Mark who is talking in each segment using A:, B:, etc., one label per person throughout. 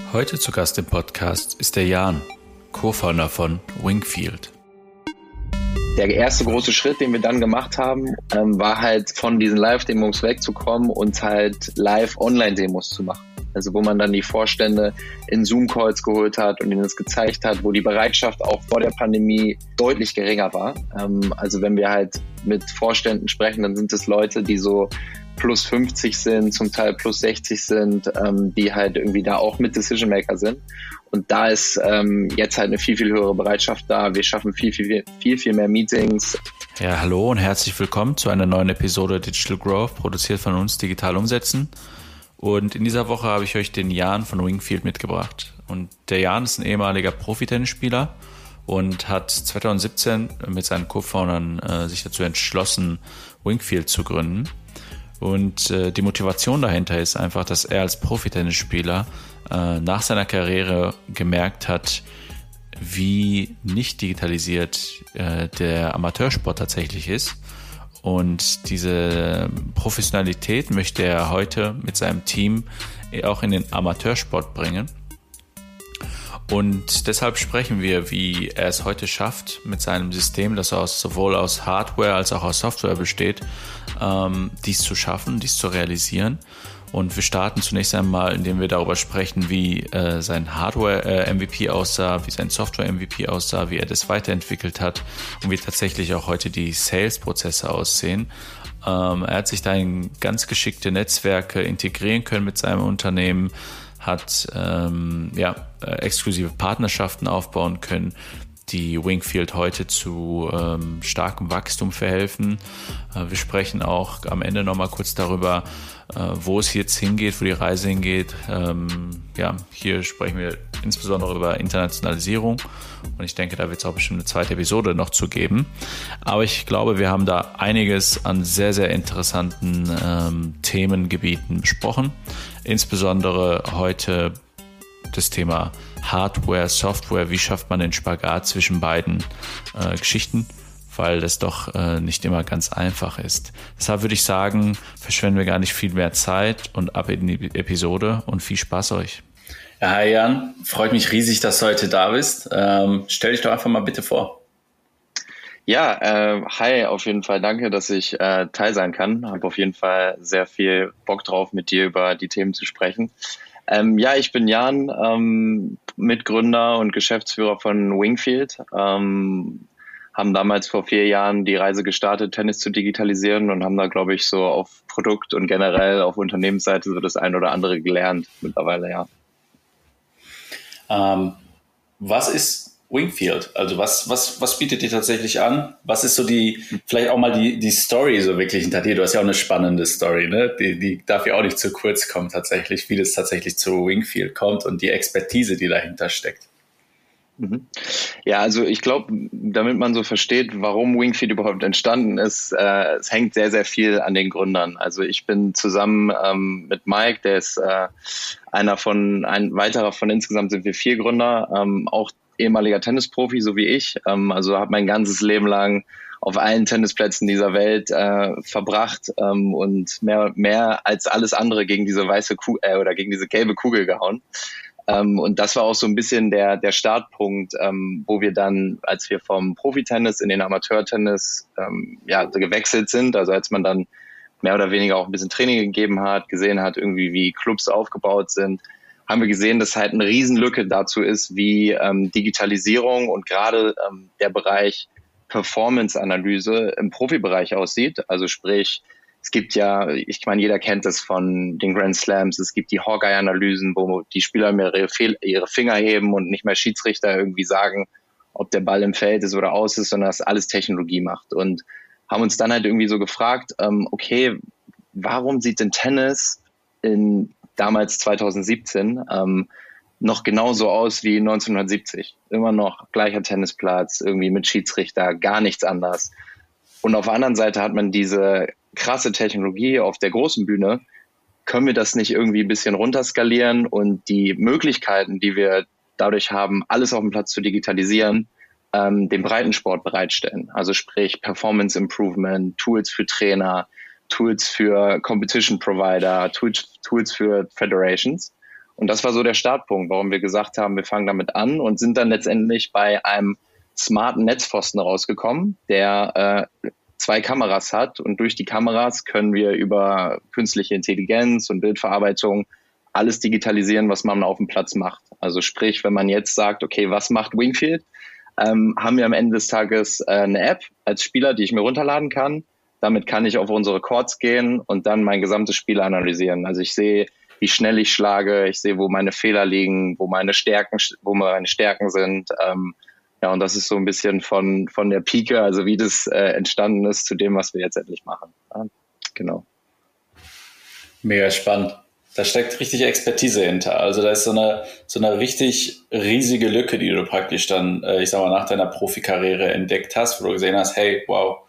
A: Heute zu Gast im Podcast ist der Jan, Co-Founder von Wingfield.
B: Der erste große Schritt, den wir dann gemacht haben, war halt von diesen Live-Demos wegzukommen und halt Live-Online-Demos zu machen. Also wo man dann die Vorstände in Zoom-Calls geholt hat und ihnen das gezeigt hat, wo die Bereitschaft auch vor der Pandemie deutlich geringer war. Also wenn wir halt mit Vorständen sprechen, dann sind es Leute, die so plus 50 sind, zum Teil plus 60 sind, die halt irgendwie da auch mit Decision Maker sind. Und da ist jetzt halt eine viel, viel höhere Bereitschaft da. Wir schaffen viel mehr Meetings.
A: Ja, hallo und herzlich willkommen zu einer neuen Episode Digital Growth, produziert von uns Digital Umsetzen. Und in dieser Woche habe ich euch den Jan von Wingfield mitgebracht. Und der Jan ist ein ehemaliger Profi-Tennisspieler und hat 2017 mit seinen Co-Foundern sich dazu entschlossen, Wingfield zu gründen. Und die Motivation dahinter ist einfach, dass er als Profi-Tennisspieler nach seiner Karriere gemerkt hat, wie nicht digitalisiert der Amateursport tatsächlich ist. Und diese Professionalität möchte er heute mit seinem Team auch in den Amateursport bringen. Und deshalb sprechen wir, wie er es heute schafft, mit seinem System, das sowohl aus Hardware als auch aus Software besteht, dies zu schaffen, dies zu realisieren. Und wir starten zunächst einmal, indem wir darüber sprechen, wie sein Hardware-MVP aussah, wie sein Software-MVP aussah, wie er das weiterentwickelt hat und wie tatsächlich auch heute die Sales-Prozesse aussehen. Er hat sich da in ganz geschickte Netzwerke integrieren können mit seinem Unternehmen, hat exklusive Partnerschaften aufbauen können, die Wingfield heute zu starkem Wachstum verhelfen. Wir sprechen auch am Ende nochmal kurz darüber, wo es jetzt hingeht, wo die Reise hingeht. Hier sprechen wir insbesondere über Internationalisierung und ich denke, da wird es auch bestimmt eine zweite Episode noch zu geben. Aber ich glaube, wir haben da einiges an sehr, sehr interessanten Themengebieten besprochen. Insbesondere heute das Thema Hardware, Software, wie schafft man den Spagat zwischen beiden Geschichten, weil das doch nicht immer ganz einfach ist. Deshalb würde ich sagen, verschwenden wir gar nicht viel mehr Zeit und ab in die Episode und viel Spaß euch.
C: Ja, hi Jan, freut mich riesig, dass du heute da bist. Stell dich doch einfach mal bitte vor.
B: Ja, hi, auf jeden Fall danke, dass ich Teil sein kann. Habe auf jeden Fall sehr viel Bock drauf, mit dir über die Themen zu sprechen. Ich bin Jan, Mitgründer und Geschäftsführer von Wingfield. Haben damals vor 4 Jahren die Reise gestartet, Tennis zu digitalisieren und haben da, glaube ich, so auf Produkt- und generell auf Unternehmensseite so das ein oder andere gelernt mittlerweile, ja.
C: Was ist Wingfield? Also was bietet ihr tatsächlich an? Was ist so vielleicht auch mal die Story so wirklich hinter dir? Du hast ja auch eine spannende Story, ne? Die darf ja auch nicht zu kurz kommen tatsächlich, wie das tatsächlich zu Wingfield kommt und die Expertise, die dahinter steckt.
B: Ja, also ich glaube, damit man so versteht, warum Wingfield überhaupt entstanden ist, es hängt sehr, sehr viel an den Gründern. Also ich bin zusammen mit Mike, der ist ein weiterer von insgesamt sind wir 4 Gründer, auch ehemaliger Tennisprofi, so wie ich. Also habe mein ganzes Leben lang auf allen Tennisplätzen dieser Welt verbracht und mehr als alles andere gegen diese oder gegen diese gelbe Kugel gehauen. Und das war auch so ein bisschen der Startpunkt, wo wir dann, als wir vom Profitennis in den Amateurtennis gewechselt sind, also als man dann mehr oder weniger auch ein bisschen Training gegeben hat, gesehen hat irgendwie, wie Clubs aufgebaut sind, haben wir gesehen, dass halt eine Riesenlücke dazu ist, wie Digitalisierung und gerade der Bereich Performance-Analyse im Profibereich aussieht. Also sprich, es gibt ja, ich meine, jeder kennt das von den Grand Slams, es gibt die Hawkeye-Analysen, wo die Spieler mehr ihre Finger heben und nicht mehr Schiedsrichter irgendwie sagen, ob der Ball im Feld ist oder aus ist, sondern dass alles Technologie macht. Und haben uns dann halt irgendwie so gefragt, okay, warum sieht denn Tennis in damals 2017 noch genauso aus wie 1970? Immer noch gleicher Tennisplatz, irgendwie mit Schiedsrichter, gar nichts anders. Und auf der anderen Seite hat man diese krasse Technologie auf der großen Bühne. Können wir das nicht irgendwie ein bisschen runterskalieren und die Möglichkeiten, die wir dadurch haben, alles auf dem Platz zu digitalisieren, den Breitensport bereitstellen? Also sprich Performance Improvement, Tools für Trainer, Tools für Competition Provider, Tools für Federations. Und das war so der Startpunkt, warum wir gesagt haben, wir fangen damit an und sind dann letztendlich bei einem smarten Netzpfosten rausgekommen, der 2 Kameras hat, und durch die Kameras können wir über künstliche Intelligenz und Bildverarbeitung alles digitalisieren, was man auf dem Platz macht. Also sprich, wenn man jetzt sagt, okay, was macht Wingfield, haben wir am Ende des Tages eine App als Spieler, die ich mir runterladen kann. Damit kann ich auf unsere Courts gehen und dann mein gesamtes Spiel analysieren. Also ich sehe, wie schnell ich schlage, ich sehe, wo meine Fehler liegen, wo meine Stärken sind. Ja, und das ist so ein bisschen von der Pike, also wie das entstanden ist, zu dem, was wir jetzt endlich machen. Ja, genau.
C: Mega spannend. Da steckt richtig Expertise hinter. Also da ist so eine richtig riesige Lücke, die du praktisch dann, ich sag mal, nach deiner Profikarriere entdeckt hast, wo du gesehen hast, hey, wow,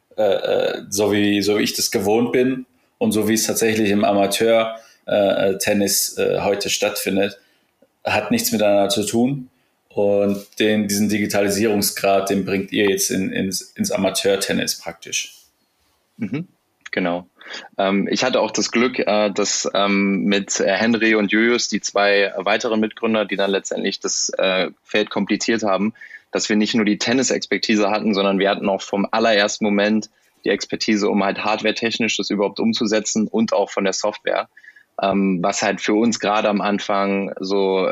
C: so wie ich das gewohnt bin und so wie es tatsächlich im Amateur-Tennis heute stattfindet, hat nichts miteinander zu tun. Und diesen Digitalisierungsgrad, den bringt ihr jetzt ins Amateur-Tennis praktisch.
B: Mhm, genau. Ich hatte auch das Glück, dass mit Henry und Julius, die 2 weiteren Mitgründer, die dann letztendlich das Feld komplettiert haben, dass wir nicht nur die Tennis-Expertise hatten, sondern wir hatten auch vom allerersten Moment die Expertise, um halt hardware-technisch das überhaupt umzusetzen und auch von der Software. Was halt für uns gerade am Anfang so,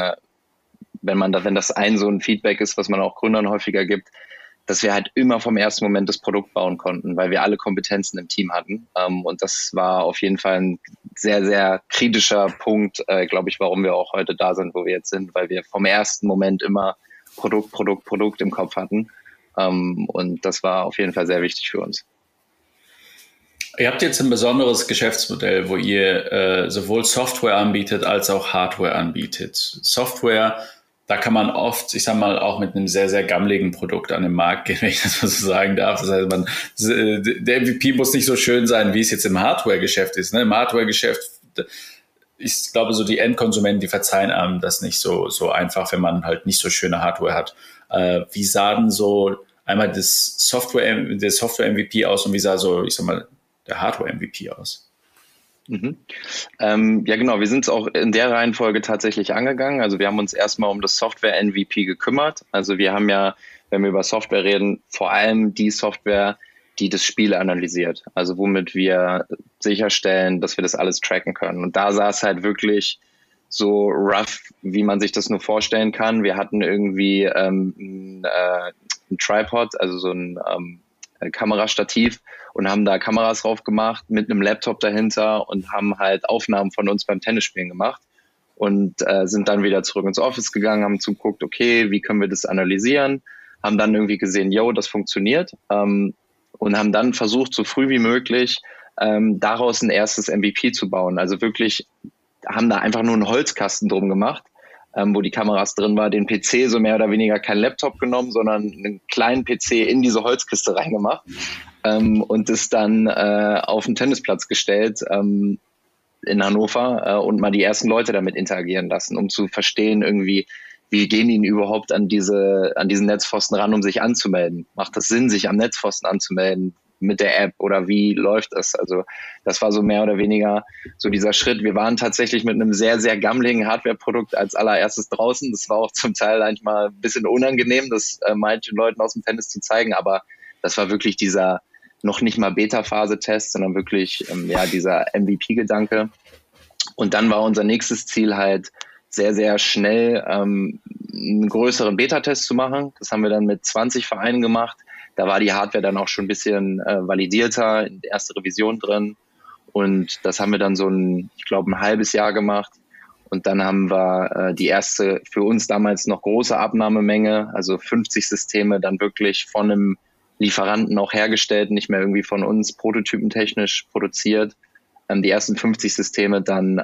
B: wenn das so ein Feedback ist, was man auch Gründern häufiger gibt, dass wir halt immer vom ersten Moment das Produkt bauen konnten, weil wir alle Kompetenzen im Team hatten. Und das war auf jeden Fall ein sehr, sehr kritischer Punkt, glaube ich, warum wir auch heute da sind, wo wir jetzt sind, weil wir vom ersten Moment immer Produkt im Kopf hatten. Und das war auf jeden Fall sehr wichtig für uns.
C: Ihr habt jetzt ein besonderes Geschäftsmodell, wo ihr sowohl Software anbietet als auch Hardware anbietet. Software, da kann man oft, ich sag mal, auch mit einem sehr, sehr gammeligen Produkt an den Markt gehen, wenn ich das mal so sagen darf. Das heißt, der MVP muss nicht so schön sein, wie es jetzt im Hardware-Geschäft ist. Ne? Im Hardware-Geschäft, ich glaube, so die Endkonsumenten, die verzeihen einem das nicht so einfach, wenn man halt nicht so schöne Hardware hat. Wie sah denn so einmal der Software-MVP aus und wie sah so, ich sag mal, der Hardware-MVP aus?
B: Mhm. Ja, genau. Wir sind es auch in der Reihenfolge tatsächlich angegangen. Also wir haben uns erstmal um das Software-MVP gekümmert. Also wir haben ja, wenn wir über Software reden, vor allem die Software, die das Spiel analysiert. Also womit wir sicherstellen, dass wir das alles tracken können. Und da sah es halt wirklich so rough, wie man sich das nur vorstellen kann. Wir hatten irgendwie ein Tripod, also so ein Kamerastativ, und haben da Kameras drauf gemacht mit einem Laptop dahinter und haben halt Aufnahmen von uns beim Tennisspielen gemacht und sind dann wieder zurück ins Office gegangen, haben zugeguckt, okay, wie können wir das analysieren, haben dann irgendwie gesehen, yo, das funktioniert, und haben dann versucht, so früh wie möglich daraus ein erstes MVP zu bauen. Also wirklich haben da einfach nur einen Holzkasten drum gemacht, wo die Kameras drin war, den PC so mehr oder weniger kein Laptop genommen, sondern einen kleinen PC in diese Holzkiste reingemacht und das dann auf den Tennisplatz gestellt in Hannover und mal die ersten Leute damit interagieren lassen, um zu verstehen irgendwie, wie gehen die überhaupt an diesen Netzpfosten ran, um sich anzumelden? Macht das Sinn, sich am Netzpfosten anzumelden mit der App, oder wie läuft das? Also das war so mehr oder weniger so dieser Schritt. Wir waren tatsächlich mit einem sehr, sehr gammeligen Hardware-Produkt als allererstes draußen. Das war auch zum Teil manchmal ein bisschen unangenehm, das manchen Leuten aus dem Tennis zu zeigen, aber das war wirklich dieser noch nicht mal Beta-Phase-Test, sondern wirklich dieser MVP-Gedanke. Und dann war unser nächstes Ziel halt sehr, sehr schnell einen größeren Beta-Test zu machen. Das haben wir dann mit 20 Vereinen gemacht. Da war die Hardware dann auch schon ein bisschen validierter, in der ersten Revision drin. Und das haben wir dann ein halbes Jahr gemacht. Und dann haben wir die erste, für uns damals noch große Abnahmemenge, also 50 Systeme, dann wirklich von einem Lieferanten auch hergestellt, nicht mehr irgendwie von uns prototypentechnisch produziert. Die ersten 50 Systeme dann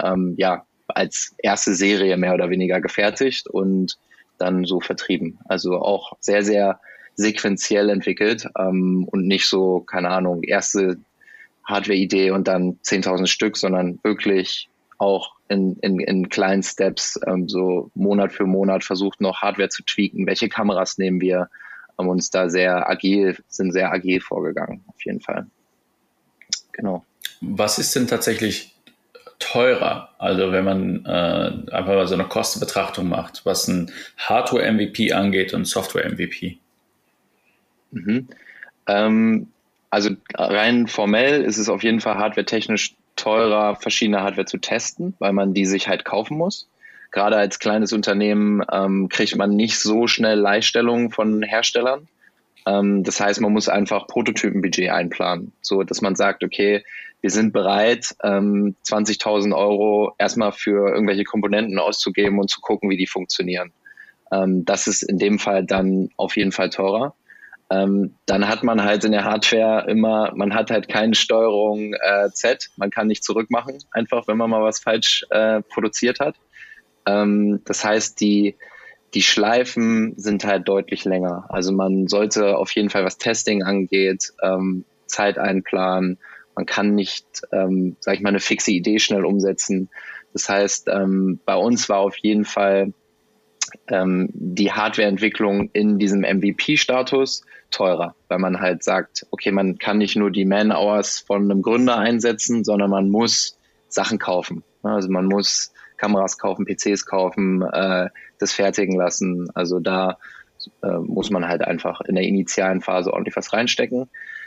B: als erste Serie mehr oder weniger gefertigt und dann so vertrieben. Also auch sehr, sehr sequenziell entwickelt und nicht so, keine Ahnung, erste Hardware-Idee und dann 10.000 Stück, sondern wirklich auch in kleinen Steps so Monat für Monat versucht, noch Hardware zu tweaken. Welche Kameras nehmen wir? Haben uns da sehr agil vorgegangen, auf jeden Fall. Genau.
C: Was ist denn tatsächlich teurer? Also wenn man einfach mal so eine Kostenbetrachtung macht, was ein Hardware-MVP angeht und Software-MVP.
B: Mhm. Also rein formell ist es auf jeden Fall hardwaretechnisch teurer, verschiedene Hardware zu testen, weil man die sich halt kaufen muss. Gerade als kleines Unternehmen kriegt man nicht so schnell Leihstellungen von Herstellern. Das heißt, man muss einfach Prototypenbudget einplanen, so dass man sagt, okay, wir sind bereit, 20.000 Euro erstmal für irgendwelche Komponenten auszugeben und zu gucken, wie die funktionieren. Das ist in dem Fall dann auf jeden Fall teurer. Dann hat man halt in der Hardware immer, man hat halt keine Steuerung Z, man kann nicht zurückmachen, einfach wenn man mal was falsch produziert hat. Das heißt, die Schleifen sind halt deutlich länger. Also man sollte auf jeden Fall, was Testing angeht, Zeit einplanen. Man kann nicht, sag ich mal, eine fixe Idee schnell umsetzen. Das heißt, bei uns war auf jeden Fall die Hardwareentwicklung in diesem MVP-Status teurer, weil man halt sagt, okay, man kann nicht nur die Man-Hours von einem Gründer einsetzen, sondern man muss Sachen kaufen. Also man muss Kameras kaufen, PCs kaufen, das fertigen lassen. Also da muss man halt einfach in der initialen Phase ordentlich was reinstecken.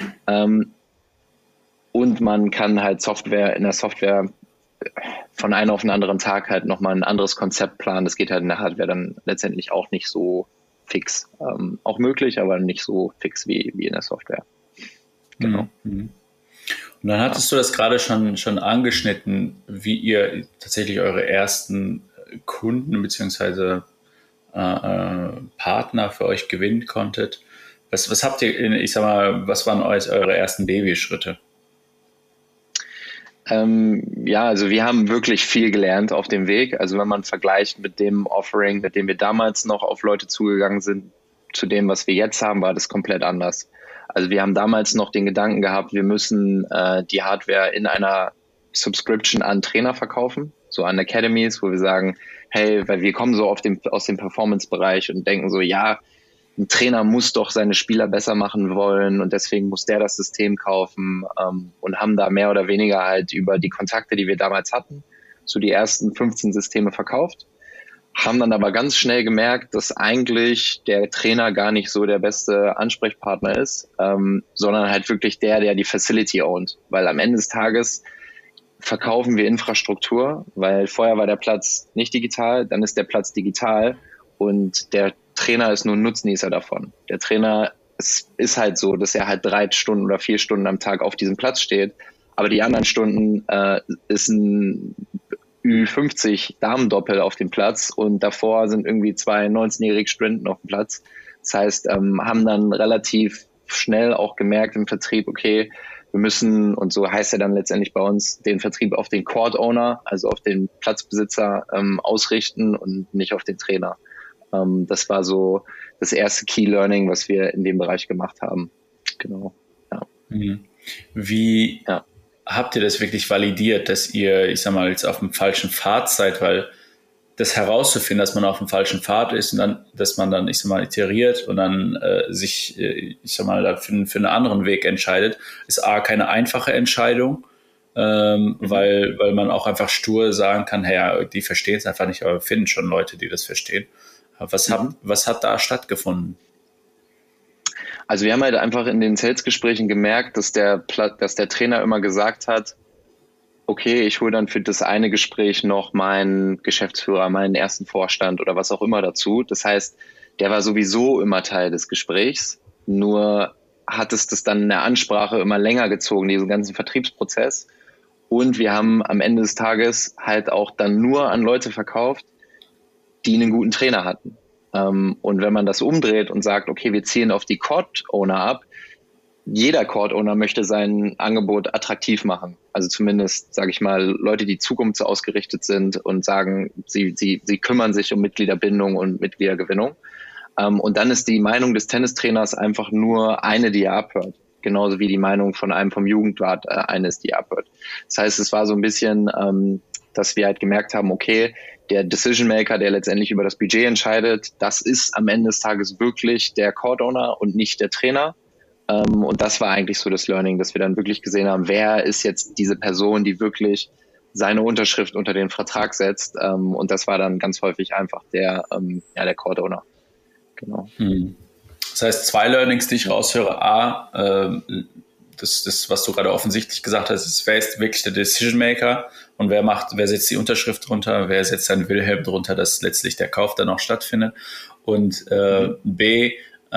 B: Und man kann halt in der Software von einem auf den anderen Tag halt nochmal ein anderes Konzept planen. Das geht halt in der Hardware dann letztendlich auch nicht so fix. Auch möglich, aber nicht so fix wie in der Software. Genau.
C: Mhm. Und dann hattest du das gerade schon angeschnitten, wie ihr tatsächlich eure ersten Kunden bzw. Partner für euch gewinnen konntet. Was habt ihr, was waren eure ersten Babyschritte?
B: Also wir haben wirklich viel gelernt auf dem Weg. Also wenn man vergleicht mit dem Offering, mit dem wir damals noch auf Leute zugegangen sind, zu dem, was wir jetzt haben, war das komplett anders. Also wir haben damals noch den Gedanken gehabt, wir müssen die Hardware in einer Subscription an Trainer verkaufen, so an Academies, wo wir sagen, hey, weil wir kommen so aus dem Performance-Bereich und denken so, ja, ein Trainer muss doch seine Spieler besser machen wollen und deswegen muss der das System kaufen, und haben da mehr oder weniger halt über die Kontakte, die wir damals hatten, so die ersten 15 Systeme verkauft, haben dann aber ganz schnell gemerkt, dass eigentlich der Trainer gar nicht so der beste Ansprechpartner ist, sondern halt wirklich der die Facility ownt, weil am Ende des Tages verkaufen wir Infrastruktur, weil vorher war der Platz nicht digital, dann ist der Platz digital und der Trainer ist nur ein Nutznießer davon. Der Trainer, es ist halt so, dass er halt 3 Stunden oder 4 Stunden am Tag auf diesem Platz steht, aber die anderen Stunden ist ein Ü50 Damendoppel auf dem Platz und davor sind irgendwie 2 19-jährige Studenten auf dem Platz. Das heißt, haben dann relativ schnell auch gemerkt im Vertrieb, okay, wir müssen, und so heißt er dann letztendlich bei uns, den Vertrieb auf den Court Owner, also auf den Platzbesitzer ausrichten und nicht auf den Trainer. Das war so das erste Key Learning, was wir in dem Bereich gemacht haben. Genau. Ja.
C: Wie habt ihr das wirklich validiert, dass ihr, ich sag mal, jetzt auf dem falschen Pfad seid? Weil das herauszufinden, dass man auf dem falschen Pfad ist und dann, dass man dann, ich sag mal, iteriert und dann sich, ich sag mal, für einen anderen Weg entscheidet, ist keine einfache Entscheidung, weil man auch einfach stur sagen kann, hey, ja, die verstehen es einfach nicht, aber wir finden schon Leute, die das verstehen. Was hat da stattgefunden?
B: Also wir haben halt einfach in den Sales-Gesprächen gemerkt, dass der Trainer immer gesagt hat, okay, ich hole dann für das eine Gespräch noch meinen Geschäftsführer, meinen ersten Vorstand oder was auch immer dazu. Das heißt, der war sowieso immer Teil des Gesprächs, nur hat es das dann in der Ansprache immer länger gezogen, diesen ganzen Vertriebsprozess. Und wir haben am Ende des Tages halt auch dann nur an Leute verkauft, die einen guten Trainer hatten. Und wenn man das umdreht und sagt, okay, wir zielen auf die Court-Owner ab, jeder Court-Owner möchte sein Angebot attraktiv machen. Also zumindest, sage ich mal, Leute, die zukunftsausgerichtet sind und sagen, sie kümmern sich um Mitgliederbindung und Mitgliedergewinnung. Und dann ist die Meinung des Tennistrainers einfach nur eine, die er abhört. Genauso wie die Meinung von einem vom Jugendrat eine ist, die er abhört. Das heißt, es war so ein bisschen, dass wir halt gemerkt haben, okay, der Decision Maker, der letztendlich über das Budget entscheidet, das ist am Ende des Tages wirklich der Court Owner und nicht der Trainer. Und das war eigentlich so das Learning, dass wir dann wirklich gesehen haben, wer ist jetzt diese Person, die wirklich seine Unterschrift unter den Vertrag setzt. Und das war dann ganz häufig einfach der Court Owner. Genau.
C: Das heißt, 2 Learnings, die ich raushöre. A, das, was du gerade offensichtlich gesagt hast, ist, wer ist wirklich der Decision Maker und wer setzt die Unterschrift drunter, wer setzt seinen Wilhelm drunter, dass letztlich der Kauf dann auch stattfindet. Und B,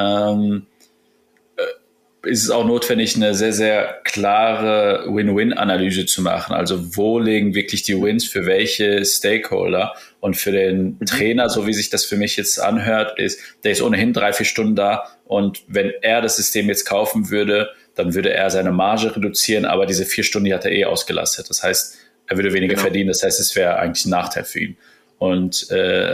C: ist es auch notwendig, eine sehr, sehr klare Win-Win-Analyse zu machen. Also wo liegen wirklich die Wins für welche Stakeholder? Und für den Trainer, so wie sich das für mich jetzt anhört, der ist ohnehin 3-4 Stunden da. Und wenn er das System jetzt kaufen würde, dann würde er seine Marge reduzieren, aber diese 4 Stunden, die hat er gelastet. Das heißt, er würde weniger verdienen. Das heißt, es wäre eigentlich ein Nachteil für ihn. Und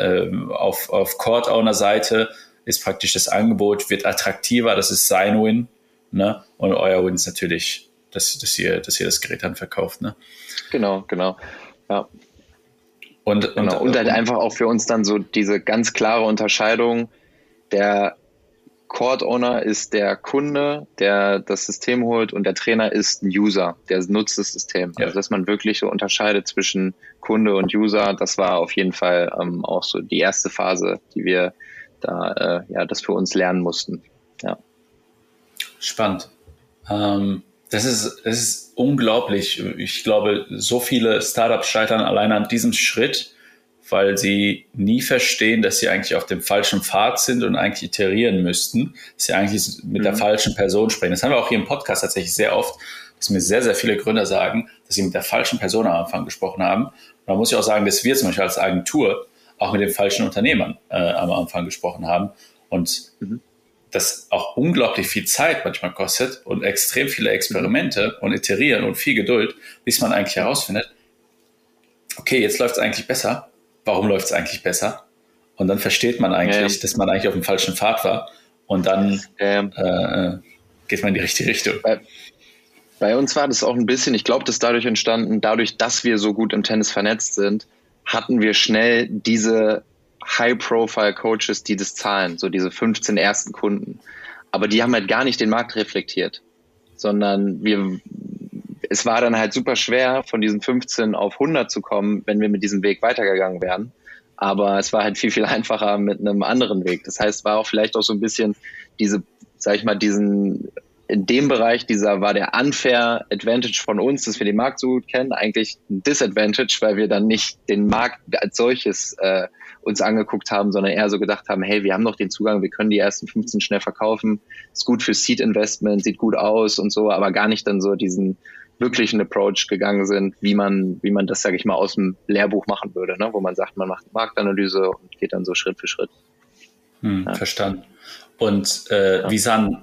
C: auf Court-Owner-Seite ist praktisch das Angebot, wird attraktiver, das ist sein Win. Ne? Und euer Win ist natürlich, dass ihr das Gerät dann verkauft. Ne?
B: Genau. Ja. Und halt einfach auch für uns dann so diese ganz klare Unterscheidung, der Court Owner ist der Kunde, der das System holt, und der Trainer ist ein User, der nutzt das System. Ja. Also dass man wirklich so unterscheidet zwischen Kunde und User, das war auf jeden Fall auch so die erste Phase, die wir da das für uns lernen mussten. Ja.
C: Spannend. Das ist unglaublich. Ich glaube, so viele Startups scheitern alleine an diesem Schritt, weil sie nie verstehen, dass sie eigentlich auf dem falschen Pfad sind und eigentlich iterieren müssten, dass sie eigentlich mit der falschen Person sprechen. Das haben wir auch hier im Podcast tatsächlich sehr oft, dass mir sehr, sehr viele Gründer sagen, dass sie mit der falschen Person am Anfang gesprochen haben. Und da muss ich auch sagen, dass wir zum Beispiel als Agentur auch mit den falschen Unternehmern am Anfang gesprochen haben. Und das auch unglaublich viel Zeit manchmal kostet und extrem viele Experimente und Iterieren und viel Geduld, bis man eigentlich herausfindet, okay, jetzt läuft es eigentlich besser. Warum läuft es eigentlich besser? Und dann versteht man eigentlich, dass man eigentlich auf dem falschen Pfad war, und dann geht man in die richtige Richtung.
B: Bei uns war das auch ein bisschen, ich glaube, das ist dadurch entstanden, dadurch, dass wir so gut im Tennis vernetzt sind, hatten wir schnell diese High-Profile-Coaches, die das zahlen, so diese 15 ersten Kunden. Aber die haben halt gar nicht den Markt reflektiert, sondern es war dann halt super schwer, von diesen 15 auf 100 zu kommen, wenn wir mit diesem Weg weitergegangen wären. Aber es war halt viel, viel einfacher mit einem anderen Weg. Das heißt, war auch vielleicht auch so ein bisschen in dem Bereich, war der unfair Advantage von uns, dass wir den Markt so gut kennen, eigentlich ein Disadvantage, weil wir dann nicht den Markt als solches uns angeguckt haben, sondern eher so gedacht haben, hey, wir haben noch den Zugang, wir können die ersten 15 schnell verkaufen, ist gut für Seed Investment, sieht gut aus und so, aber gar nicht dann so diesen wirklichen Approach gegangen sind, wie man das, sage ich mal, aus dem Lehrbuch machen würde, ne? Wo man sagt, man macht eine Marktanalyse und geht dann so Schritt für Schritt.
C: Verstanden. Und wie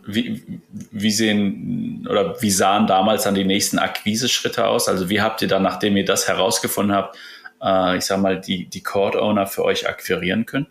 C: sahen damals dann die nächsten Akquise-Schritte aus? Also wie habt ihr dann, nachdem ihr das herausgefunden habt, die Court-Owner für euch akquirieren können?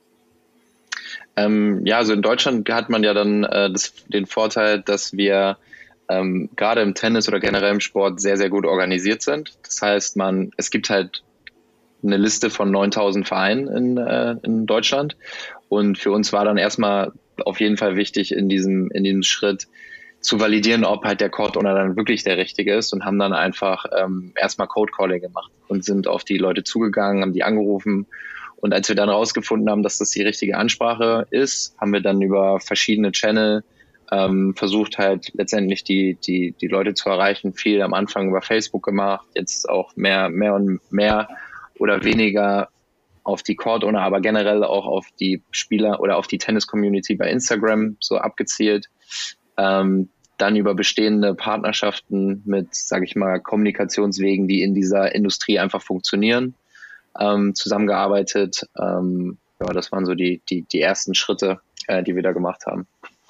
B: Also in Deutschland hat man ja dann den Vorteil, dass wir gerade im Tennis oder generell im Sport sehr, sehr gut organisiert sind. Das heißt, es gibt halt eine Liste von 9.000 Vereinen in Deutschland. Und für uns war dann erstmal auf jeden Fall wichtig, in diesem Schritt zu validieren, ob halt der Court Owner dann wirklich der richtige ist, und haben dann einfach erstmal Code Calling gemacht und sind auf die Leute zugegangen, haben die angerufen. Und als wir dann rausgefunden haben, dass das die richtige Ansprache ist, haben wir dann über verschiedene Channel versucht halt letztendlich die Leute zu erreichen. Viel am Anfang über Facebook gemacht, jetzt auch mehr und mehr oder weniger auf die Court Owner, aber generell auch auf die Spieler oder auf die Tennis-Community bei Instagram so abgezielt. Dann über bestehende Partnerschaften mit, sage ich mal, Kommunikationswegen, die in dieser Industrie einfach funktionieren, zusammengearbeitet. Das waren so die ersten Schritte, die wir da gemacht haben.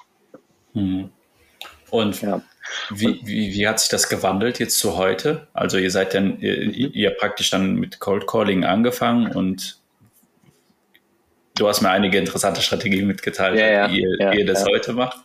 C: Und wie hat sich das gewandelt jetzt zu heute? Also ihr seid dann, ihr praktisch dann mit Cold Calling angefangen, und du hast mir einige interessante Strategien mitgeteilt, wie ihr das heute macht.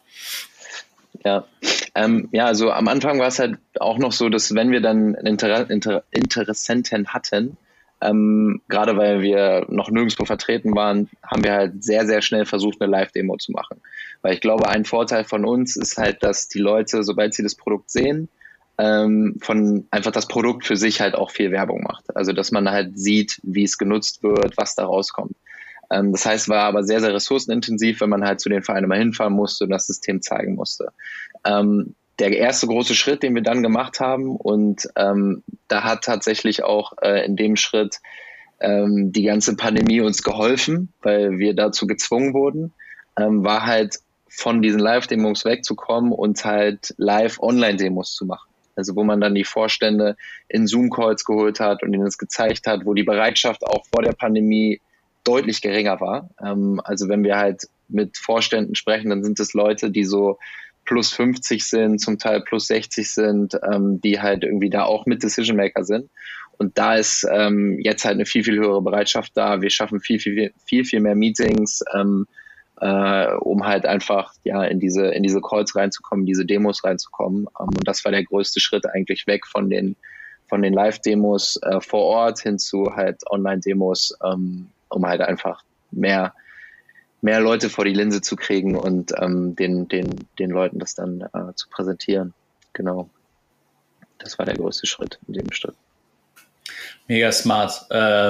B: Also am Anfang war es halt auch noch so, dass wenn wir dann Interessenten hatten, gerade weil wir noch nirgendwo vertreten waren, haben wir halt sehr, sehr schnell versucht, eine Live-Demo zu machen. Weil ich glaube, ein Vorteil von uns ist halt, dass die Leute, sobald sie das Produkt sehen, von einfach das Produkt für sich halt auch viel Werbung macht. Also dass man halt sieht, wie es genutzt wird, was da rauskommt. Das heißt, war aber sehr, sehr ressourcenintensiv, wenn man halt zu den Vereinen mal hinfahren musste und das System zeigen musste. Der erste große Schritt, den wir dann gemacht haben, und da hat tatsächlich auch in dem Schritt die ganze Pandemie uns geholfen, weil wir dazu gezwungen wurden, war halt von diesen Live-Demos wegzukommen und halt Live-Online-Demos zu machen. Also wo man dann die Vorstände in Zoom-Calls geholt hat und ihnen das gezeigt hat, wo die Bereitschaft auch vor der Pandemie deutlich geringer war. Also wenn wir halt mit Vorständen sprechen, dann sind es Leute, die so plus 50 sind, zum Teil plus 60 sind, die halt irgendwie da auch mit Decision Maker sind. Und da ist jetzt halt eine viel, viel höhere Bereitschaft da. Wir schaffen viel, viel mehr Meetings, um halt einfach in diese Calls reinzukommen, diese Demos reinzukommen. Und das war der größte Schritt eigentlich weg von den Live-Demos vor Ort hin zu halt Online-Demos, um halt einfach mehr Leute vor die Linse zu kriegen und den Leuten das dann zu präsentieren. Genau. Das war der größte Schritt in dem Schritt.
C: Mega smart.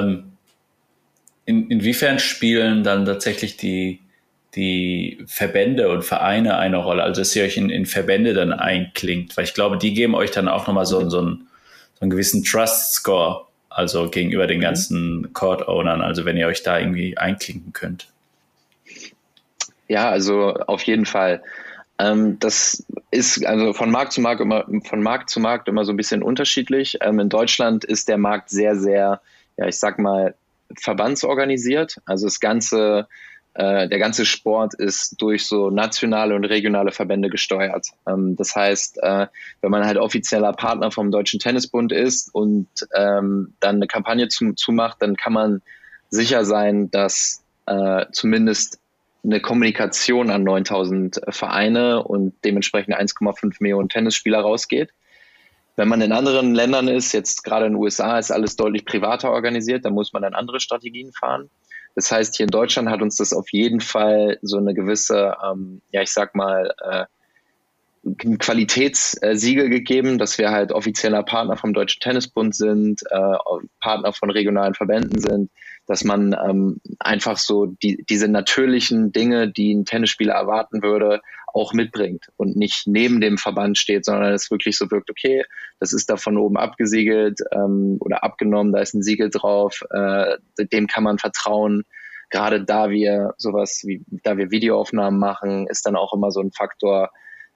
C: Inwiefern spielen dann tatsächlich die Verbände und Vereine eine Rolle? Also dass ihr euch in Verbände dann einklingt? Weil ich glaube, die geben euch dann auch nochmal so einen gewissen Trust-Score, also gegenüber den ganzen Court-Ownern, also wenn ihr euch da irgendwie einklinken könnt.
B: Ja, also auf jeden Fall. Das ist also von Markt zu Markt immer so ein bisschen unterschiedlich. In Deutschland ist der Markt sehr, sehr, ich sag mal, verbandsorganisiert. Also der ganze Sport ist durch so nationale und regionale Verbände gesteuert. Das heißt, wenn man halt offizieller Partner vom Deutschen Tennisbund ist und dann eine Kampagne zumacht, dann kann man sicher sein, dass zumindest eine Kommunikation an 9000 Vereine und dementsprechend 1,5 Millionen Tennisspieler rausgeht. Wenn man in anderen Ländern ist, jetzt gerade in den USA, ist alles deutlich privater organisiert, da muss man dann andere Strategien fahren. Das heißt, hier in Deutschland hat uns das auf jeden Fall so eine gewisse, ich sag mal, ein Qualitätssiegel gegeben, dass wir halt offizieller Partner vom Deutschen Tennisbund sind, Partner von regionalen Verbänden sind, dass man einfach so diese natürlichen Dinge, die ein Tennisspieler erwarten würde, auch mitbringt und nicht neben dem Verband steht, sondern es wirklich so wirkt, okay, das ist da von oben abgesiegelt oder abgenommen, da ist ein Siegel drauf, dem kann man vertrauen. Gerade da wir Videoaufnahmen machen, ist dann auch immer so ein Faktor,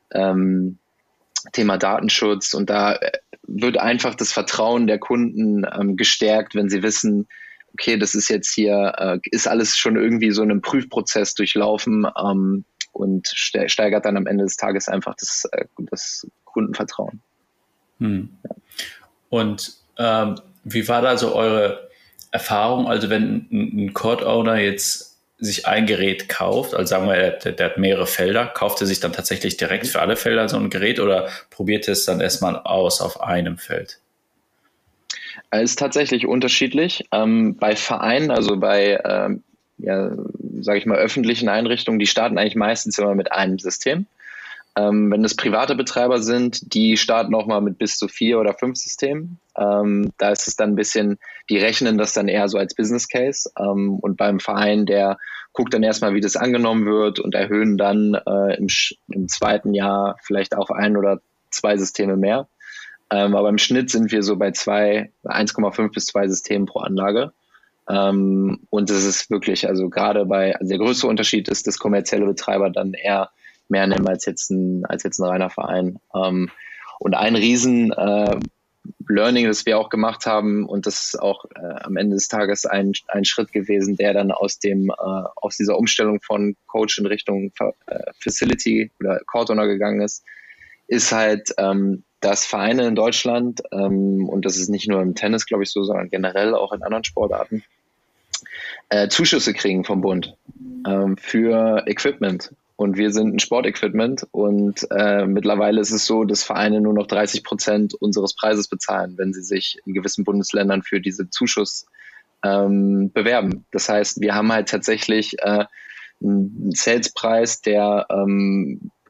B: Thema Datenschutz, und da wird einfach das Vertrauen der Kunden gestärkt, wenn sie wissen, okay, das ist jetzt hier, ist alles schon irgendwie so einen Prüfprozess durchlaufen und steigert dann am Ende des Tages einfach das Kundenvertrauen.
C: Ja. Und wie war da so eure Erfahrung, also wenn ein Court-Owner jetzt sich ein Gerät kauft, also sagen wir, der hat mehrere Felder, kauft er sich dann tatsächlich direkt für alle Felder so ein Gerät oder probiert es dann erstmal aus auf einem Feld?
B: Es ist tatsächlich unterschiedlich. Bei Vereinen, also bei, sage ich mal, öffentlichen Einrichtungen, die starten eigentlich meistens immer mit einem System. Wenn das private Betreiber sind, die starten auch mal mit bis zu 4 oder 5 Systemen. Da ist es dann ein bisschen, die rechnen das dann eher so als Business Case. Und beim Verein, der guckt dann erstmal, wie das angenommen wird und erhöhen dann im zweiten Jahr vielleicht auch 1 oder 2 Systeme mehr. Aber im Schnitt sind wir so bei 1,5 bis 2 Systemen pro Anlage. Und das ist wirklich, also gerade also der größte Unterschied ist, dass kommerzielle Betreiber dann eher mehr nehmen als jetzt ein reiner Verein. Und ein riesen Learning, das wir auch gemacht haben, und das ist auch am Ende des Tages ein Schritt gewesen, der dann aus dieser Umstellung von Coach in Richtung Facility oder Court Owner gegangen ist halt, dass Vereine in Deutschland, und das ist nicht nur im Tennis, glaube ich, so, sondern generell auch in anderen Sportarten, Zuschüsse kriegen vom Bund für Equipment. Und wir sind ein Sportequipment und mittlerweile ist es so, dass Vereine nur noch 30% unseres Preises bezahlen, wenn sie sich in gewissen Bundesländern für diese Zuschuss bewerben. Das heißt, wir haben halt tatsächlich einen Salespreis, der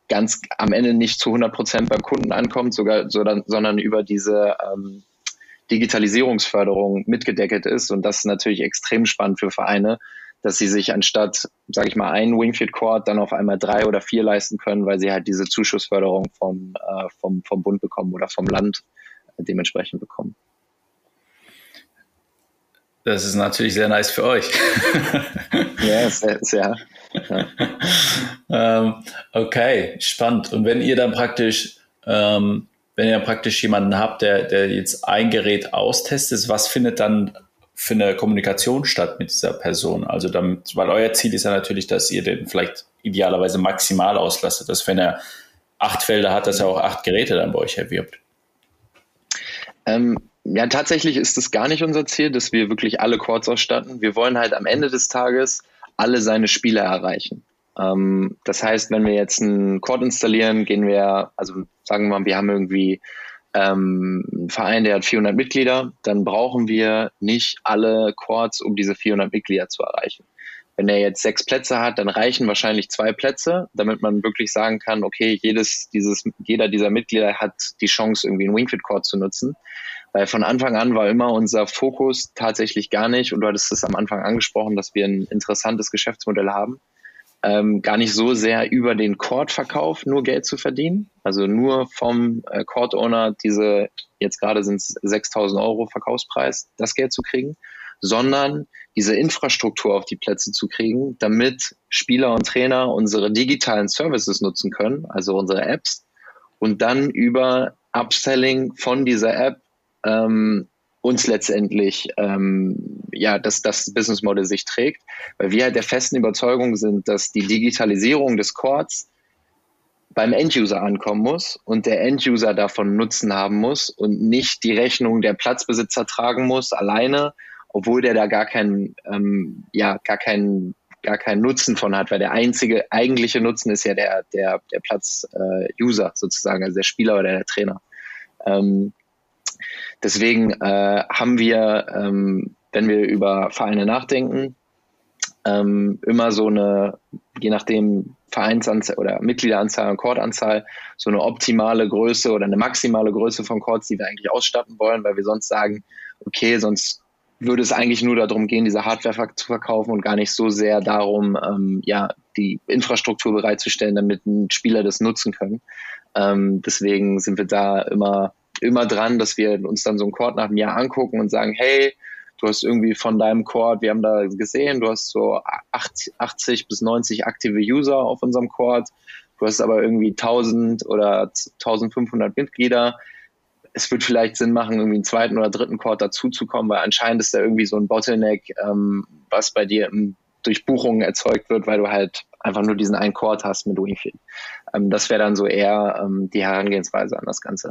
B: ganz am Ende nicht zu 100% beim Kunden ankommt, sondern über diese Digitalisierungsförderung mitgedeckelt ist. Und das ist natürlich extrem spannend für Vereine, dass sie sich anstatt, sage ich mal, einen Wingfield Court dann auf einmal 3 oder 4 leisten können, weil sie halt diese Zuschussförderung vom Bund bekommen oder vom Land dementsprechend bekommen.
C: Das ist natürlich sehr nice für euch.
B: Ja, sehr. Ja.
C: Okay, spannend. Und wenn ihr dann praktisch jemanden habt, der jetzt ein Gerät austestet, was findet dann für eine Kommunikation statt mit dieser Person? Also weil euer Ziel ist ja natürlich, dass ihr den vielleicht idealerweise maximal auslastet, dass wenn er 8 Felder hat, dass er auch 8 Geräte dann bei euch erwirbt.
B: Ja, tatsächlich ist es gar nicht unser Ziel, dass wir wirklich alle Courts ausstatten. Wir wollen halt am Ende des Tages alle seine Spieler erreichen. Das heißt, wenn wir jetzt einen Court installieren, sagen wir mal, wir haben irgendwie einen Verein, der hat 400 Mitglieder, dann brauchen wir nicht alle Courts, um diese 400 Mitglieder zu erreichen. Wenn er jetzt 6 Plätze hat, dann reichen wahrscheinlich 2 Plätze, damit man wirklich sagen kann, okay, jeder dieser Mitglieder hat die Chance, irgendwie einen Wingfield Court zu nutzen. Weil von Anfang an war immer unser Fokus tatsächlich gar nicht, und du hattest es am Anfang angesprochen, dass wir ein interessantes Geschäftsmodell haben, gar nicht so sehr über den Court-Verkauf nur Geld zu verdienen, also nur vom Court-Owner jetzt gerade sind es 6.000 Euro Verkaufspreis, das Geld zu kriegen, sondern diese Infrastruktur auf die Plätze zu kriegen, damit Spieler und Trainer unsere digitalen Services nutzen können, also unsere Apps, und dann über Upselling von dieser App uns letztendlich dass das Business Model sich trägt, weil wir halt der festen Überzeugung sind, dass die Digitalisierung des Courts beim Enduser ankommen muss und der Enduser davon Nutzen haben muss und nicht die Rechnung der Platzbesitzer tragen muss alleine, obwohl der da gar keinen Nutzen von hat, weil der eigentliche Nutzen ist ja der Platz-User sozusagen, also der Spieler oder der Trainer. Deswegen haben wir, wenn wir über Vereine nachdenken, immer so eine, je nachdem Vereinsanzahl oder Mitgliederanzahl und Courtanzahl, so eine optimale Größe oder eine maximale Größe von Courts, die wir eigentlich ausstatten wollen, weil wir sonst sagen, okay, sonst würde es eigentlich nur darum gehen, diese Hardware zu verkaufen und gar nicht so sehr darum, die Infrastruktur bereitzustellen, damit ein Spieler das nutzen können. Deswegen sind wir da immer dran, dass wir uns dann so einen Court nach einem Jahr angucken und sagen, hey, du hast irgendwie von deinem Court, wir haben da gesehen, du hast so 80 bis 90 aktive User auf unserem Court, du hast aber irgendwie 1000 oder 1500 Mitglieder. Es wird vielleicht Sinn machen, irgendwie einen zweiten oder dritten Court dazuzukommen, weil anscheinend ist da irgendwie so ein Bottleneck, was bei dir durch Buchungen erzeugt wird, weil du halt einfach nur diesen einen Court hast mit Wingfield. Das wäre dann so eher die Herangehensweise an das Ganze.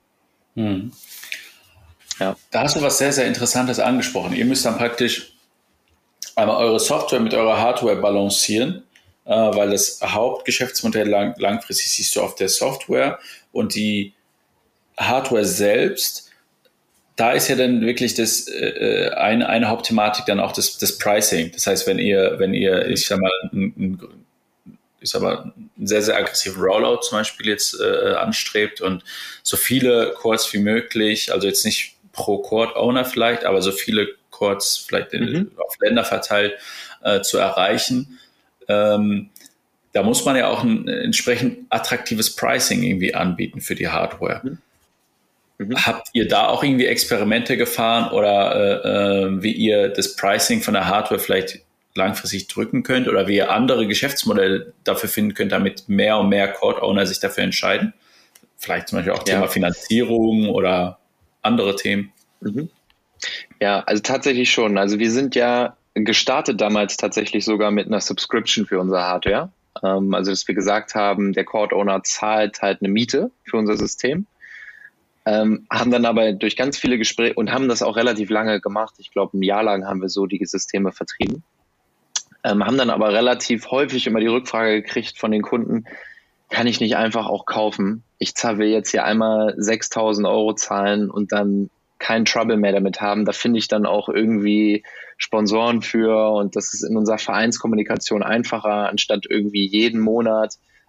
C: Ja. Da hast du was sehr, sehr Interessantes angesprochen. Ihr müsst dann praktisch einmal eure Software mit eurer Hardware balancieren, weil das Hauptgeschäftsmodell langfristig siehst du auf der Software, und die Hardware selbst, da ist ja dann wirklich eine Hauptthematik dann auch das Pricing. Das heißt, wenn ihr ich sag mal, einen sehr, sehr aggressiven Rollout zum Beispiel jetzt anstrebt und so viele Courts wie möglich, also jetzt nicht pro Court-Owner vielleicht, aber so viele Courts vielleicht auf Länder verteilt zu erreichen, da muss man ja auch ein entsprechend attraktives Pricing irgendwie anbieten für die Hardware. Habt ihr da auch irgendwie Experimente gefahren oder wie ihr das Pricing von der Hardware vielleicht langfristig drücken könnt oder wie ihr andere Geschäftsmodelle dafür finden könnt, damit mehr und mehr Court-Owner sich dafür entscheiden? Vielleicht zum Beispiel auch Thema Finanzierung oder andere Themen.
B: Ja, also tatsächlich schon. Also wir sind ja gestartet damals tatsächlich sogar mit einer Subscription für unsere Hardware. Also dass wir gesagt haben, der Court-Owner zahlt halt eine Miete für unser System. Haben dann aber durch ganz viele Gespräche und haben das auch relativ lange gemacht. Ich glaube, ein Jahr lang haben wir so die Systeme vertrieben. Haben dann aber relativ häufig immer die Rückfrage gekriegt von den Kunden, kann ich nicht einfach auch kaufen? Ich will jetzt hier einmal 6.000 Euro zahlen und dann kein Trouble mehr damit haben. Da finde ich dann auch irgendwie Sponsoren für, und das ist in unserer Vereinskommunikation einfacher, anstatt irgendwie jeden Monat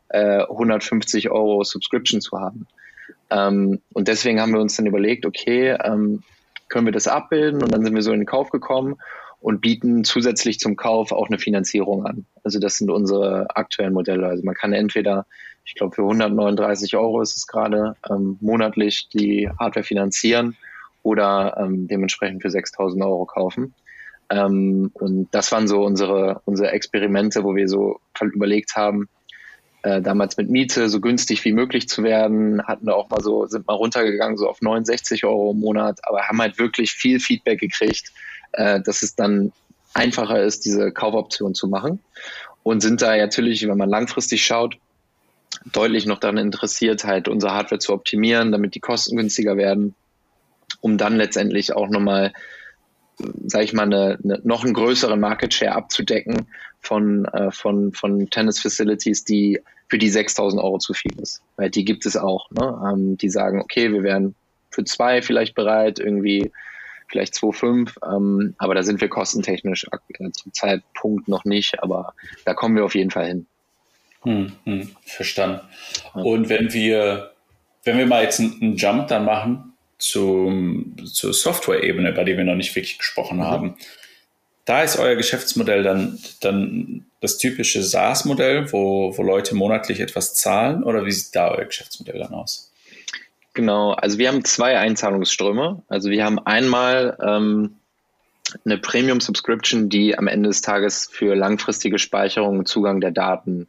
B: 150 € Subscription zu haben. Und deswegen haben wir uns dann überlegt, okay, können wir das abbilden? Und dann sind wir so in den Kauf gekommen und bieten zusätzlich zum Kauf auch eine Finanzierung an. Also das sind unsere aktuellen Modelle. Also man kann entweder, ich glaube für 139 € ist es gerade, monatlich die Hardware finanzieren oder dementsprechend für 6.000 € kaufen. Und das waren so unsere Experimente, wo wir so überlegt haben, damals mit Miete so günstig wie möglich zu werden, hatten wir auch mal so, sind mal runtergegangen so auf 69 € im Monat, aber haben halt wirklich viel Feedback gekriegt, dass es dann einfacher ist, diese Kaufoption zu machen, und sind da natürlich, wenn man langfristig schaut, deutlich noch daran interessiert, halt unsere Hardware zu optimieren, damit die Kosten günstiger werden, um dann letztendlich auch nochmal, sage ich mal, noch einen größeren Market Share abzudecken von Tennis-Facilities, die für die 6.000 € zu viel ist. Weil die gibt es auch. Ne? Die sagen, okay, wir wären für 2 vielleicht bereit, irgendwie vielleicht 2,5, aber da sind wir kostentechnisch zum Zeitpunkt noch nicht, aber da kommen wir auf jeden Fall hin.
C: Verstanden. Und wenn wir mal jetzt einen Jump dann machen, zur Software-Ebene, bei der wir noch nicht wirklich gesprochen haben. Da ist euer Geschäftsmodell dann das typische SaaS-Modell, wo Leute monatlich etwas zahlen, oder wie sieht da euer Geschäftsmodell dann aus?
B: Genau, also wir haben 2 Einzahlungsströme. Also wir haben einmal eine Premium-Subscription, die am Ende des Tages für langfristige Speicherung und Zugang der Daten,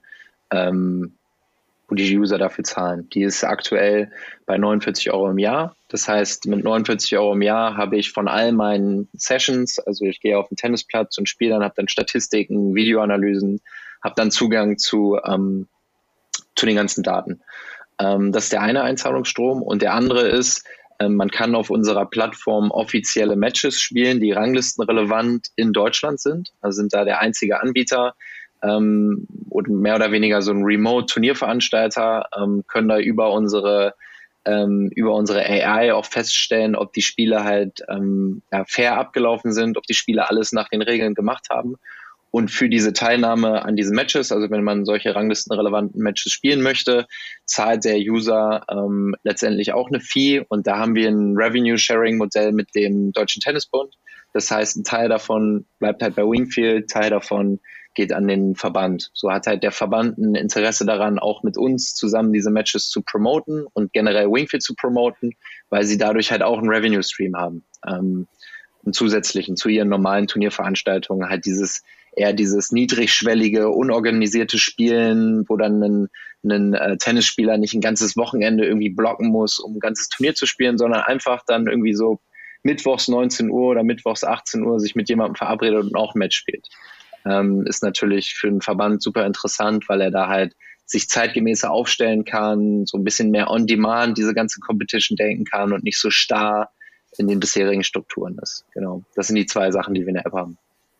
B: wo die User dafür zahlen. Die ist aktuell bei 49 € im Jahr. Das heißt, mit 49 € im Jahr habe ich von all meinen Sessions, also ich gehe auf den Tennisplatz und spiele dann, habe dann Statistiken, Videoanalysen, habe dann Zugang zu den ganzen Daten. Das ist der eine Einzahlungsstrom. Und der andere ist, man kann auf unserer Plattform offizielle Matches spielen, die ranglistenrelevant in Deutschland sind. Also sind da der einzige Anbieter, und mehr oder weniger so ein Remote-Turnierveranstalter, können da über unsere AI auch feststellen, ob die Spiele halt fair abgelaufen sind, ob die Spieler alles nach den Regeln gemacht haben. Und für diese Teilnahme an diesen Matches, also wenn man solche ranglistenrelevanten Matches spielen möchte, zahlt der User letztendlich auch eine Fee. Und da haben wir ein Revenue-Sharing-Modell mit dem Deutschen Tennisbund. Das heißt, ein Teil davon bleibt halt bei Wingfield, Teil davon geht an den Verband. So hat halt der Verband ein Interesse daran, auch mit uns zusammen diese Matches zu promoten und generell Wingfield zu promoten, weil sie dadurch halt auch einen Revenue-Stream haben. Einen zusätzlichen zu ihren normalen Turnierveranstaltungen, halt dieses niedrigschwellige, unorganisierte Spielen, wo dann ein Tennisspieler nicht ein ganzes Wochenende irgendwie blocken muss, um ein ganzes Turnier zu spielen, sondern einfach dann irgendwie so mittwochs 19 Uhr oder mittwochs 18 Uhr sich mit jemandem verabredet und auch ein Match spielt. Ist natürlich für den Verband super interessant, weil er da halt sich zeitgemäßer aufstellen kann, so ein bisschen mehr on-demand diese ganze Competition denken kann und nicht so starr in den bisherigen Strukturen ist. Genau, das sind die 2 Sachen, die wir in der App haben.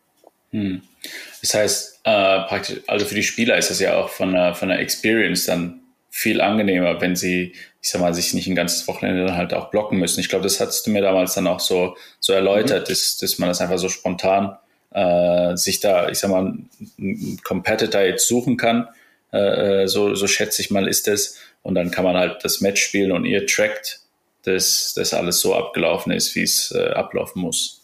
C: Das heißt, praktisch, also für die Spieler ist das ja auch von der Experience dann viel angenehmer, wenn sie, ich sag mal, sich nicht ein ganzes Wochenende dann halt auch blocken müssen. Ich glaube, das hattest du mir damals dann auch so erläutert, dass man das einfach so spontan sich da, ich sag mal, einen Competitor jetzt suchen kann. So schätze ich mal, ist es. Und dann kann man halt das Match spielen und ihr trackt, dass das alles so abgelaufen ist, wie es ablaufen muss.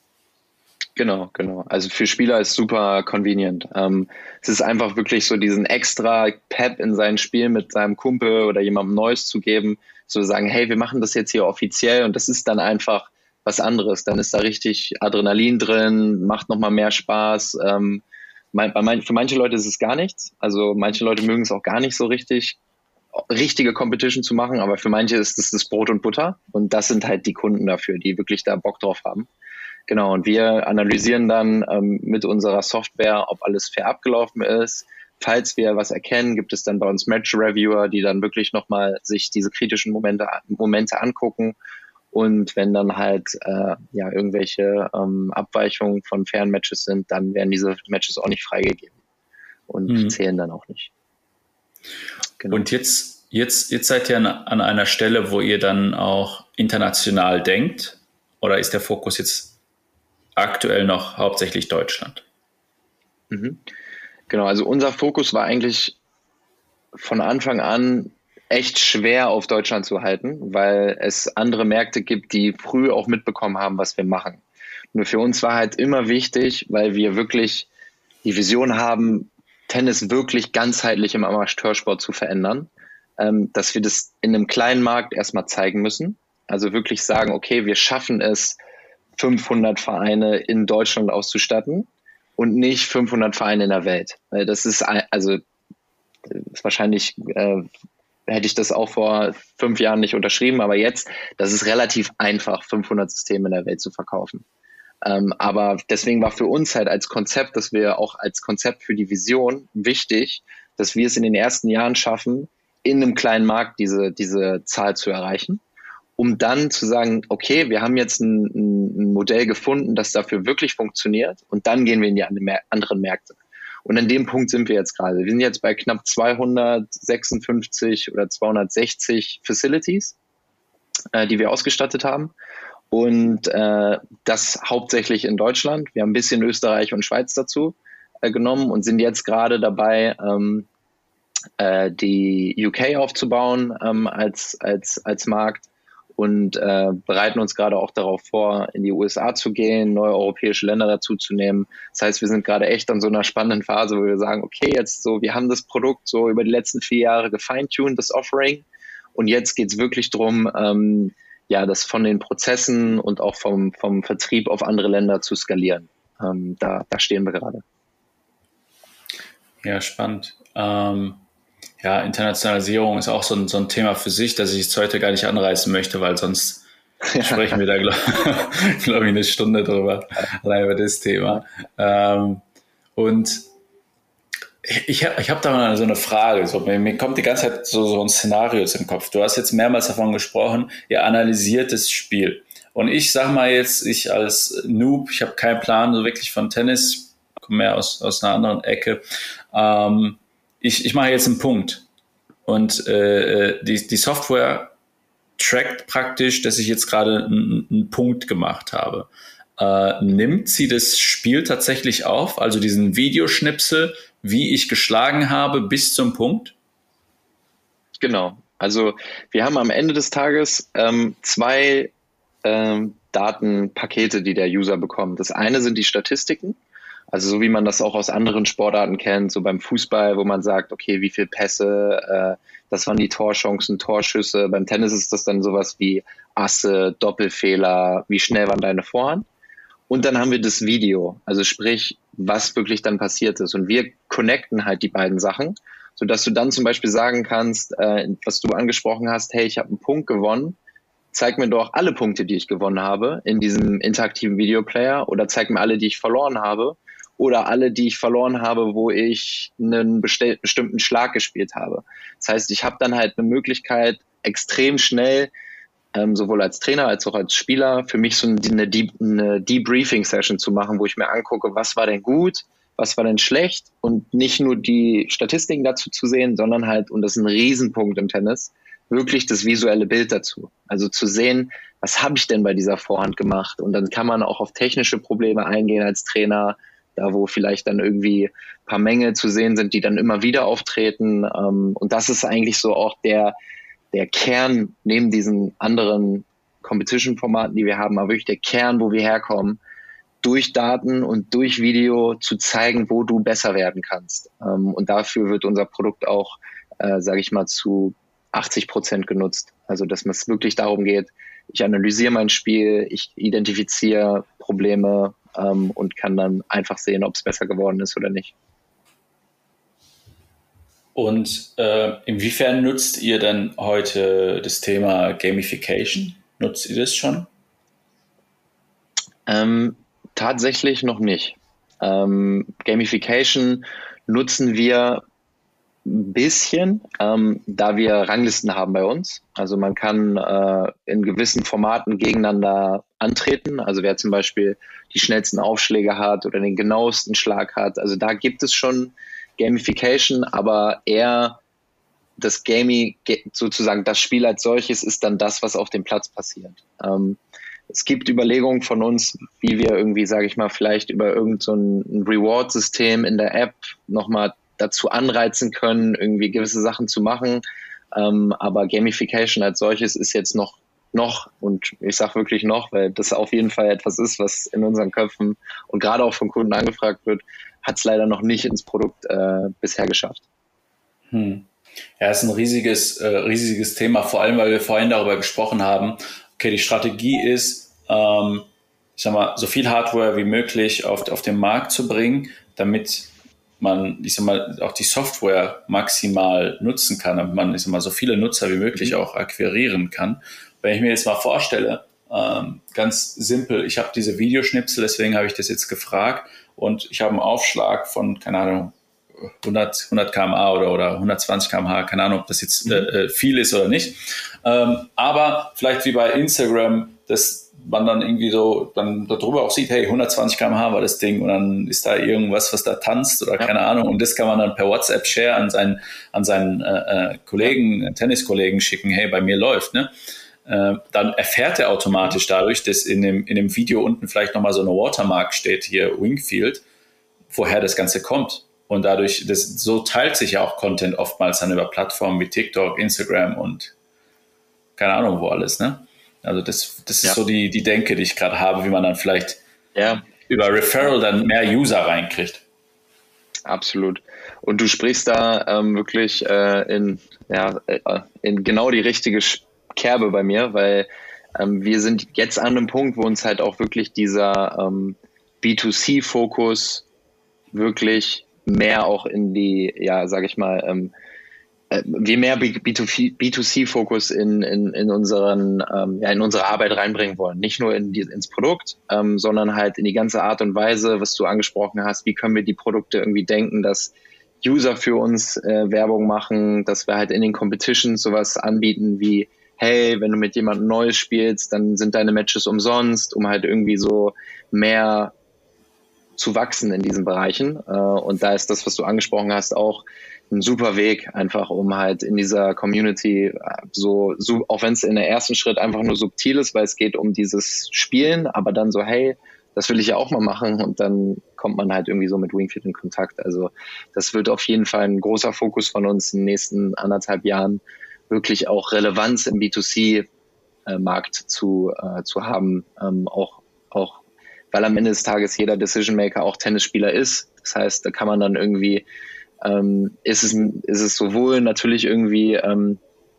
B: Genau. Also für Spieler ist super convenient. Es ist einfach wirklich so diesen extra Pep in sein Spiel mit seinem Kumpel oder jemandem Neues zu geben, so sagen, hey, wir machen das jetzt hier offiziell, und das ist dann einfach was anderes. Dann ist da richtig Adrenalin drin, macht nochmal mehr Spaß. Für manche Leute ist es gar nichts. Also manche Leute mögen es auch gar nicht so richtige Competition zu machen, aber für manche ist es das Brot und Butter, und das sind halt die Kunden dafür, die wirklich da Bock drauf haben. Genau, und wir analysieren dann mit unserer Software, ob alles fair abgelaufen ist. Falls wir was erkennen, gibt es dann bei uns Match-Reviewer, die dann wirklich nochmal sich diese kritischen Momente angucken. Und wenn dann halt irgendwelche Abweichungen von fairen Matches sind, dann werden diese Matches auch nicht freigegeben und zählen dann auch nicht.
C: Genau. Und jetzt seid ihr an einer Stelle, wo ihr dann auch international denkt, oder ist der Fokus jetzt aktuell noch hauptsächlich Deutschland?
B: Genau, also unser Fokus war eigentlich von Anfang an echt schwer auf Deutschland zu halten, weil es andere Märkte gibt, die früh auch mitbekommen haben, was wir machen. Nur für uns war halt immer wichtig, weil wir wirklich die Vision haben, Tennis wirklich ganzheitlich im Amateursport zu verändern, dass wir das in einem kleinen Markt erstmal zeigen müssen. Also wirklich sagen, okay, wir schaffen es, 500 Vereine in Deutschland auszustatten und nicht 500 Vereine in der Welt. Weil das ist, also wahrscheinlich hätte ich das auch vor 5 Jahren nicht unterschrieben, aber jetzt, das ist relativ einfach, 500 Systeme in der Welt zu verkaufen. Aber deswegen war für uns halt als Konzept, dass wir auch als Konzept für die Vision wichtig, dass wir es in den ersten Jahren schaffen, in einem kleinen Markt diese Zahl zu erreichen, um dann zu sagen, okay, wir haben jetzt ein Modell gefunden, das dafür wirklich funktioniert, und dann gehen wir in die anderen Märkte. Und an dem Punkt sind wir jetzt gerade. Wir sind jetzt bei knapp 256 oder 260 Facilities, die wir ausgestattet haben. Und das hauptsächlich in Deutschland. Wir haben ein bisschen Österreich und Schweiz dazu genommen und sind jetzt gerade dabei, die UK aufzubauen als Markt, und bereiten uns gerade auch darauf vor, in die USA zu gehen, neue europäische Länder dazu zu nehmen. Das heißt, wir sind gerade echt an so einer spannenden Phase, wo wir sagen, okay, jetzt so, wir haben das Produkt so über die letzten 4 Jahre gefeintuned, das Offering, und jetzt geht es wirklich darum, das von den Prozessen und auch vom Vertrieb auf andere Länder zu skalieren. Da stehen wir gerade.
C: Ja, spannend. Internationalisierung ist auch so ein Thema für sich, das ich jetzt heute gar nicht anreißen möchte, weil sonst sprechen wir da, glaube ich, eine Stunde drüber, allein über das Thema. Und ich hab da mal so eine Frage. So, mir kommt die ganze Zeit so ein Szenario im Kopf. Du hast jetzt mehrmals davon gesprochen, ihr analysiert das Spiel. Und ich sag mal jetzt, ich als Noob, ich habe keinen Plan so wirklich von Tennis, komme mehr aus einer anderen Ecke. Ich mache jetzt einen Punkt. Und die Software trackt praktisch, dass ich jetzt gerade einen Punkt gemacht habe. Nimmt sie das Spiel tatsächlich auf, also diesen Videoschnipsel, wie ich geschlagen habe, bis zum Punkt?
B: Genau. Also wir haben am Ende des Tages 2 Datenpakete, die der User bekommt. Das eine sind die Statistiken, also so wie man das auch aus anderen Sportarten kennt, so beim Fußball, wo man sagt, okay, wie viele Pässe, das waren die Torchancen, Torschüsse. Beim Tennis ist das dann sowas wie Asse, Doppelfehler, wie schnell waren deine Vorhand. Und dann haben wir das Video, also sprich, was wirklich dann passiert ist. Und wir connecten halt die beiden Sachen, sodass du dann zum Beispiel sagen kannst, was du angesprochen hast, hey, ich habe einen Punkt gewonnen, zeig mir doch alle Punkte, die ich gewonnen habe in diesem interaktiven Videoplayer, oder zeig mir alle, die ich verloren habe, oder alle, die ich verloren habe, wo ich einen bestimmten Schlag gespielt habe. Das heißt, ich habe dann halt eine Möglichkeit, extrem schnell, sowohl als Trainer als auch als Spieler, für mich so eine Debriefing-Session zu machen, wo ich mir angucke, was war denn gut, was war denn schlecht, und nicht nur die Statistiken dazu zu sehen, sondern halt, und das ist ein Riesenpunkt im Tennis, wirklich das visuelle Bild dazu. Also zu sehen, was habe ich denn bei dieser Vorhand gemacht? Und dann kann man auch auf technische Probleme eingehen als Trainer, da wo vielleicht dann irgendwie ein paar Mängel zu sehen sind, die dann immer wieder auftreten. Und das ist eigentlich so auch der Kern, neben diesen anderen Competition-Formaten, die wir haben, aber wirklich der Kern, wo wir herkommen, durch Daten und durch Video zu zeigen, wo du besser werden kannst. Und dafür wird unser Produkt auch, sage ich mal, zu 80% genutzt. Also dass es wirklich darum geht, ich analysiere mein Spiel, ich identifiziere Probleme und kann dann einfach sehen, ob es besser geworden ist oder nicht.
C: Und inwiefern nutzt ihr denn heute das Thema Gamification? Nutzt ihr das schon?
B: Tatsächlich noch nicht. Gamification nutzen wir ein bisschen, da wir Ranglisten haben bei uns. Also man kann in gewissen Formaten gegeneinander antreten. Also wer zum Beispiel die schnellsten Aufschläge hat oder den genauesten Schlag hat. Also da gibt es schon Gamification, aber eher das Gaming, sozusagen das Spiel als solches, ist dann das, was auf dem Platz passiert. Es gibt Überlegungen von uns, wie wir irgendwie, sage ich mal, vielleicht über irgend so ein Reward-System in der App nochmal dazu anreizen können, irgendwie gewisse Sachen zu machen. Aber Gamification als solches ist jetzt noch, und ich sage wirklich noch, weil das auf jeden Fall etwas ist, was in unseren Köpfen und gerade auch von Kunden angefragt wird, hat es leider noch nicht ins Produkt bisher geschafft.
C: Ja, ist ein riesiges Thema, vor allem, weil wir vorhin darüber gesprochen haben, okay, die Strategie ist, ich sag mal, so viel Hardware wie möglich auf den Markt zu bringen, damit man, ich sag mal, auch die Software maximal nutzen kann, damit man, ich sag mal, so viele Nutzer wie möglich auch akquirieren kann. Wenn ich mir jetzt mal vorstelle, ganz simpel, ich habe diese Videoschnipsel, deswegen habe ich das jetzt gefragt und ich habe einen Aufschlag von, keine Ahnung, 100 km/h oder 120 km/h, keine Ahnung, ob das jetzt viel ist oder nicht. Aber vielleicht wie bei Instagram, dass man dann irgendwie so dann darüber auch sieht, hey, 120 km/h war das Ding und dann ist da irgendwas, was da tanzt oder keine Ahnung und das kann man dann per WhatsApp-Share an seinen Kollegen, Tenniskollegen schicken, hey, bei mir läuft, ne? Dann erfährt er automatisch dadurch, dass in dem Video unten vielleicht nochmal so eine Watermark steht, hier Wingfield, woher das Ganze kommt. Und dadurch, so teilt sich ja auch Content oftmals dann über Plattformen wie TikTok, Instagram und keine Ahnung wo alles, ne? Also das ist so die Denke, die ich gerade habe, wie man dann vielleicht über Referral dann mehr User reinkriegt.
B: Absolut. Und du sprichst da wirklich in genau die richtige Kerbe bei mir, weil wir sind jetzt an einem Punkt, wo uns halt auch wirklich dieser B2C-Fokus wirklich mehr auch in die, sage ich mal, wir mehr B2C-Fokus in unsere Arbeit reinbringen wollen. Nicht nur ins Produkt, sondern halt in die ganze Art und Weise, was du angesprochen hast. Wie können wir die Produkte irgendwie denken, dass User für uns Werbung machen, dass wir halt in den Competitions sowas anbieten wie, hey, wenn du mit jemandem Neues spielst, dann sind deine Matches umsonst, um halt irgendwie so mehr zu wachsen in diesen Bereichen. Und da ist das, was du angesprochen hast, auch ein super Weg, einfach um halt in dieser Community so auch wenn es in der ersten Schritt einfach nur subtil ist, weil es geht um dieses Spielen, aber dann so, hey, das will ich ja auch mal machen und dann kommt man halt irgendwie so mit Wingfield in Kontakt. Also das wird auf jeden Fall ein großer Fokus von uns in den nächsten 1,5 Jahren, wirklich auch Relevanz im B2C-Markt zu haben, auch weil am Ende des Tages jeder Decision Maker auch Tennisspieler ist. Das heißt, da kann man dann irgendwie ist es sowohl natürlich irgendwie ein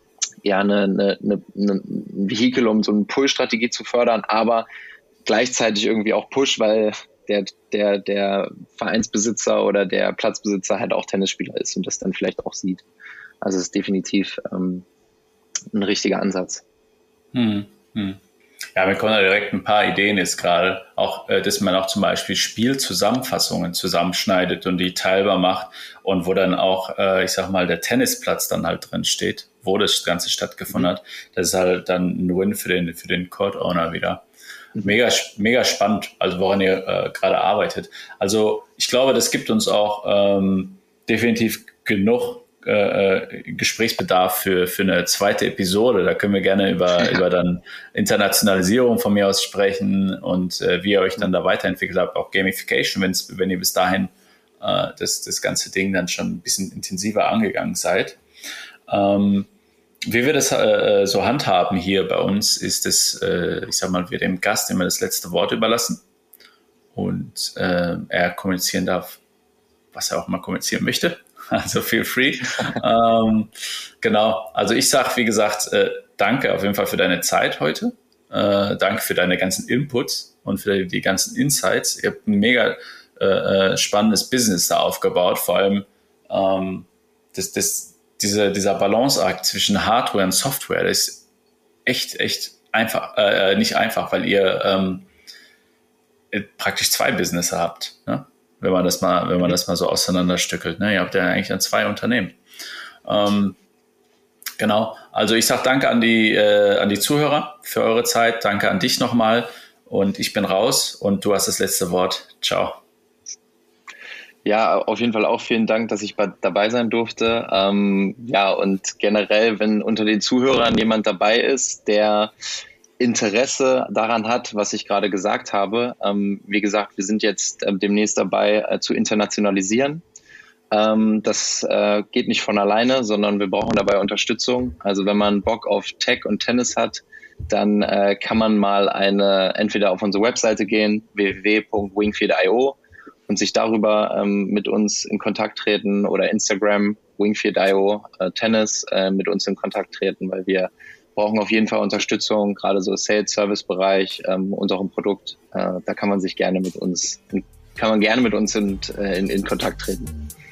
B: Vehikel, um so eine Pull-Strategie zu fördern, aber gleichzeitig irgendwie auch Push, weil der Vereinsbesitzer oder der Platzbesitzer halt auch Tennisspieler ist und das dann vielleicht auch sieht. Also es ist definitiv ein richtiger Ansatz.
C: Ja, mir kommen da direkt ein paar Ideen jetzt gerade, auch, dass man auch zum Beispiel Spielzusammenfassungen zusammenschneidet und die teilbar macht und wo dann auch, ich sag mal, der Tennisplatz dann halt drin steht, wo das Ganze stattgefunden hat. Das ist halt dann ein Win für den Court-Owner wieder. Mega spannend, also woran ihr gerade arbeitet. Also ich glaube, das gibt uns auch definitiv genug Gesprächsbedarf für eine zweite Episode. Da können wir gerne über dann Internationalisierung von mir aus sprechen und wie ihr euch dann da weiterentwickelt habt, auch Gamification, wenn ihr bis dahin das ganze Ding dann schon ein bisschen intensiver angegangen seid. Wie wir das so handhaben hier bei uns, ist es, ich sag mal, wir dem Gast immer das letzte Wort überlassen und er kommunizieren darf, was er auch mal kommunizieren möchte. Also feel free. Genau. Also ich sage, wie gesagt, danke auf jeden Fall für deine Zeit heute. Danke für deine ganzen Inputs und für die ganzen Insights. Ihr habt ein mega spannendes Business da aufgebaut. Vor allem dieser Balanceakt zwischen Hardware und Software, das ist echt einfach, nicht einfach, weil ihr praktisch 2 Business habt, ne? Wenn man das mal so auseinanderstückelt. Ne? Ihr habt ja eigentlich dann 2 Unternehmen. Genau. Also ich sage danke an die Zuhörer für eure Zeit. Danke an dich nochmal. Und ich bin raus und du hast das letzte Wort. Ciao.
B: Ja, auf jeden Fall auch vielen Dank, dass ich dabei sein durfte. Und generell, wenn unter den Zuhörern jemand dabei ist, der Interesse daran hat, was ich gerade gesagt habe. Wie gesagt, wir sind jetzt demnächst dabei zu internationalisieren. Das geht nicht von alleine, sondern wir brauchen dabei Unterstützung. Also wenn man Bock auf Tech und Tennis hat, dann kann man mal entweder auf unsere Webseite gehen, www.wingfield.io, und sich darüber mit uns in Kontakt treten, oder Instagram, wingfield.io Tennis, mit uns in Kontakt treten, weil wir brauchen auf jeden Fall Unterstützung, gerade so Sales-Service-Bereich, unserem Produkt. Da kann man gerne mit uns in Kontakt treten.